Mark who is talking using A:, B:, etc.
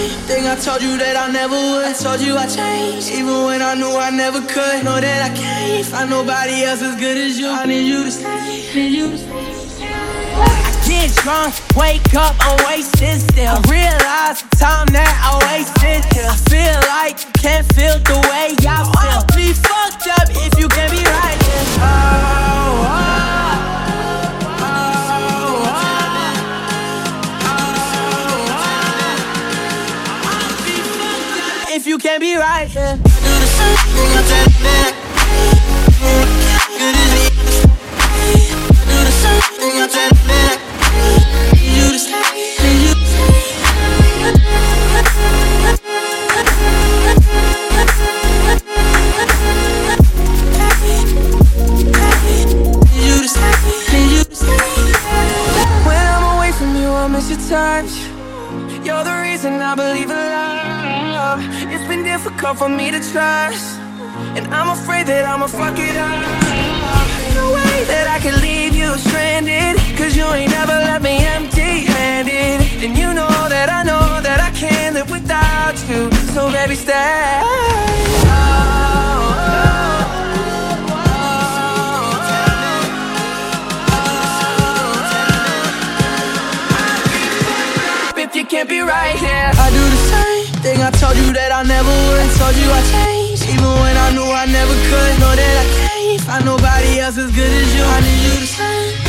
A: same thing I told you that I never would. I told you I changed, even when I knew I never could. Know that I can't find nobody else as good as you. I need you to stay, need you to stay. Get drunk, wake up, I'm wasted still. I realize the time that I wasted here. I feel like you can't feel the way I feel. I'll be fucked up if you can't be right here. I'll be fucked up if you can't be right here. Do the same thing I tell you that good as me. Do the same thing I tell you that. You to stay, you to stay. You to stay, you to stay. When I'm away from you, I miss your touch. You're the reason I believe in love. It's been difficult for me to trust, and I'm afraid that I'ma fuck it up. Ain't no way that I can leave you stranded, cause you ain't never left me empty-handed. And you know that I can't live without you. So baby, stay. If you can't be right here, I do the same thing I told you that I never would. I told you I changed, even when I knew I never could. Know that I can't find nobody else as good as you. I need you to stay.